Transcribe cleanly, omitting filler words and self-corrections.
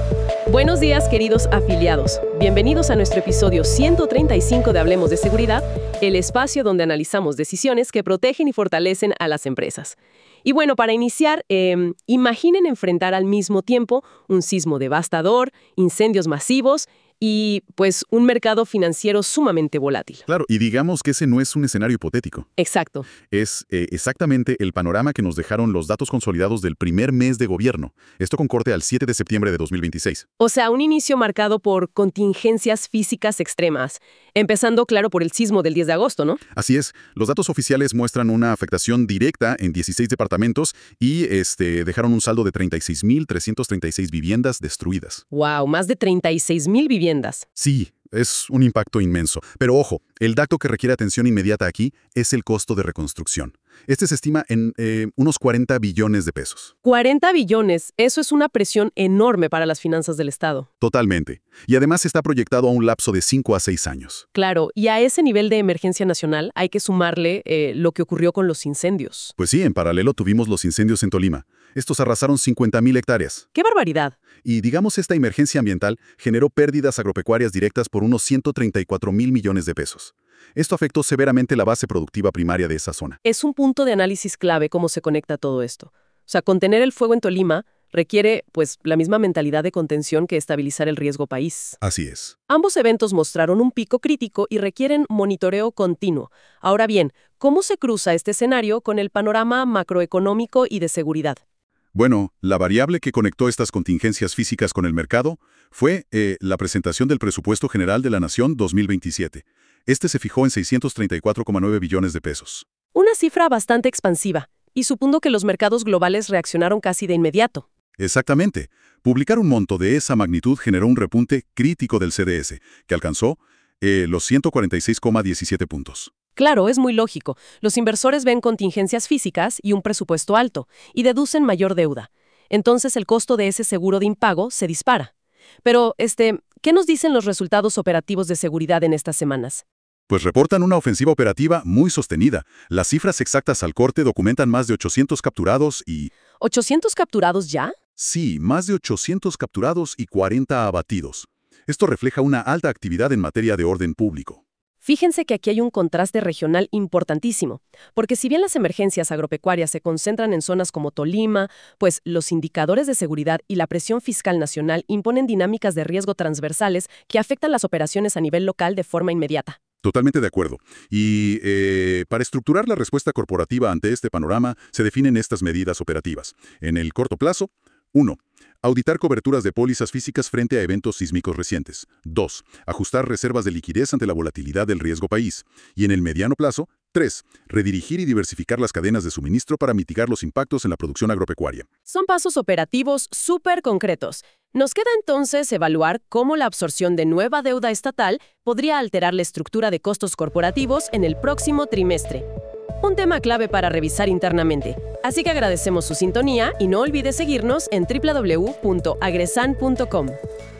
Buenos días, queridos afiliados. Bienvenidos a nuestro episodio 135 de Hablemos de Seguridad, el espacio donde analizamos decisiones que protegen y fortalecen a las empresas. Y bueno, para iniciar, imaginen enfrentar al mismo tiempo un sismo devastador, incendios masivos y, pues, un mercado financiero sumamente volátil. Claro, y digamos que ese no es un escenario hipotético. Exacto. Es exactamente el panorama que nos dejaron los datos consolidados del primer mes de gobierno. Esto con corte al 7 de septiembre de 2026. O sea, un inicio marcado por contingencias físicas extremas, empezando, claro, por el sismo del 10 de agosto, ¿no? Así es, los datos oficiales muestran una afectación directa en 16 departamentos y dejaron un saldo de 36.336 viviendas destruidas. ¡Wow! Más de 36,000 viviendas. Sí, es un impacto inmenso. Pero ojo, el dato que requiere atención inmediata aquí es el costo de reconstrucción. Este se estima en unos 40 billones de pesos. 40 billones, eso es una presión enorme para las finanzas del Estado. Totalmente. Y además está proyectado a un lapso de 5 a 6 años. Claro, y a ese nivel de emergencia nacional hay que sumarle lo que ocurrió con los incendios. Pues sí, en paralelo tuvimos los incendios en Tolima. Estos arrasaron 50.000 hectáreas. ¡Qué barbaridad! Y digamos esta emergencia ambiental generó pérdidas agropecuarias directas por unos 134.000 millones de pesos. Esto afectó severamente la base productiva primaria de esa zona. Es un punto de análisis clave cómo se conecta todo esto. O sea, contener el fuego en Tolima requiere, pues, la misma mentalidad de contención que estabilizar el riesgo país. Así es. Ambos eventos mostraron un pico crítico y requieren monitoreo continuo. Ahora bien, ¿cómo se cruza este escenario con el panorama macroeconómico y de seguridad? Bueno, la variable que conectó estas contingencias físicas con el mercado fue la presentación del Presupuesto General de la Nación 2027. Este se fijó en 634,9 billones de pesos. Una cifra bastante expansiva, y supongo que los mercados globales reaccionaron casi de inmediato. Exactamente. Publicar un monto de esa magnitud generó un repunte crítico del CDS, que alcanzó los 146,17 puntos. Claro, es muy lógico. Los inversores ven contingencias físicas y un presupuesto alto, y deducen mayor deuda. Entonces el costo de ese seguro de impago se dispara. Pero, ¿qué nos dicen los resultados operativos de seguridad en estas semanas? Pues reportan una ofensiva operativa muy sostenida. Las cifras exactas al corte documentan más de 800 capturados y... ¿800 capturados ya? Sí, más de 800 capturados y 40 abatidos. Esto refleja una alta actividad en materia de orden público. Fíjense que aquí hay un contraste regional importantísimo, porque si bien las emergencias agropecuarias se concentran en zonas como Tolima, pues los indicadores de seguridad y la presión fiscal nacional imponen dinámicas de riesgo transversales que afectan las operaciones a nivel local de forma inmediata. Totalmente de acuerdo. Y para estructurar la respuesta corporativa ante este panorama, se definen estas medidas operativas. En el corto plazo, 1. Auditar coberturas de pólizas físicas frente a eventos sísmicos recientes. 2. Ajustar reservas de liquidez ante la volatilidad del riesgo país. Y en el mediano plazo, 3. Redirigir y diversificar las cadenas de suministro para mitigar los impactos en la producción agropecuaria. Son pasos operativos súper concretos. Nos queda entonces evaluar cómo la absorción de nueva deuda estatal podría alterar la estructura de costos corporativos en el próximo trimestre. Un tema clave para revisar internamente. Así que agradecemos su sintonía y no olvide seguirnos en www.agresan.com.